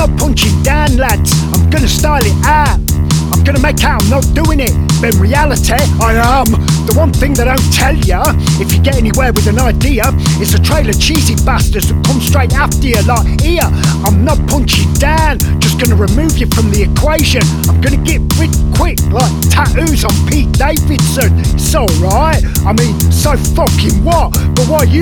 not punching down, lads. I'm gonna style it out. I'm gonna make out I'm not doing it, but in reality, I am. The one thing they don't tell ya, if you get anywhere with an idea, it's a trail of cheesy bastards that come straight after you like, here, I'm not punching down, just gonna remove you from the equation. I'm gonna get rid quick, like tattoos on Pete Davidson. It's alright, I mean, so fucking what? But why you